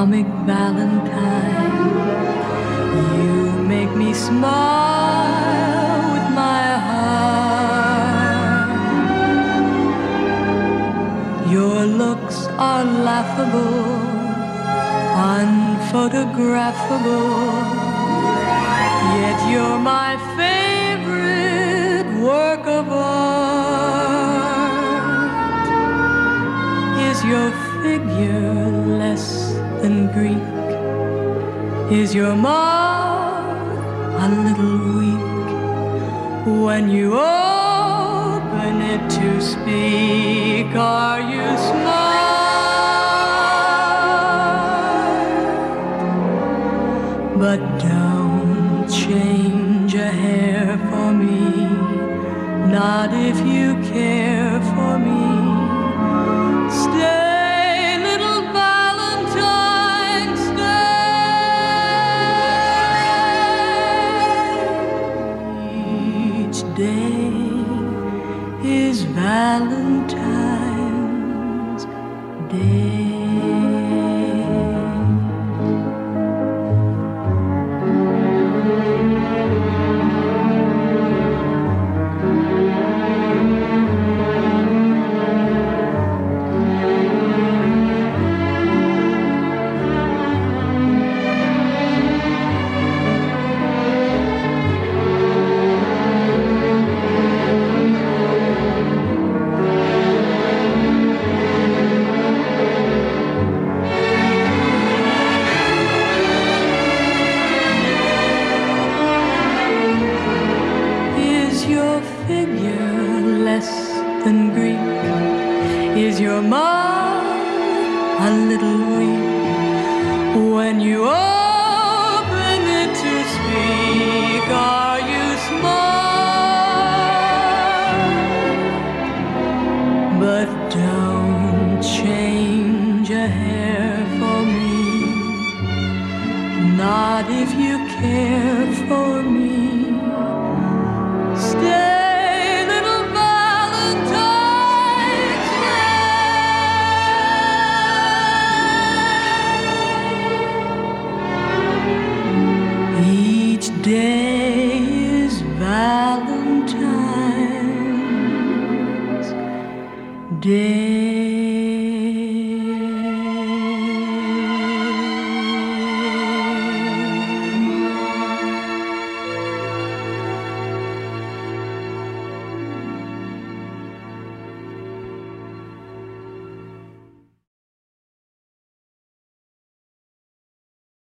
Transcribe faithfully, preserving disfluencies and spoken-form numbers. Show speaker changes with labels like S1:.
S1: comic Valentine. You make me smile with my heart. Your looks are laughable, unphotographable, yet you're my favorite work of art. Is your figure less than Greek? Is your mouth a little weak when you open it to speak? Are you smart? But don't change a hair for me, not if you care for me. Stay. Day is Valentine's Day. Than Greek? Is your mouth a little weak when you open it to speak? Are you smart? But don't change a hair for me, not if you care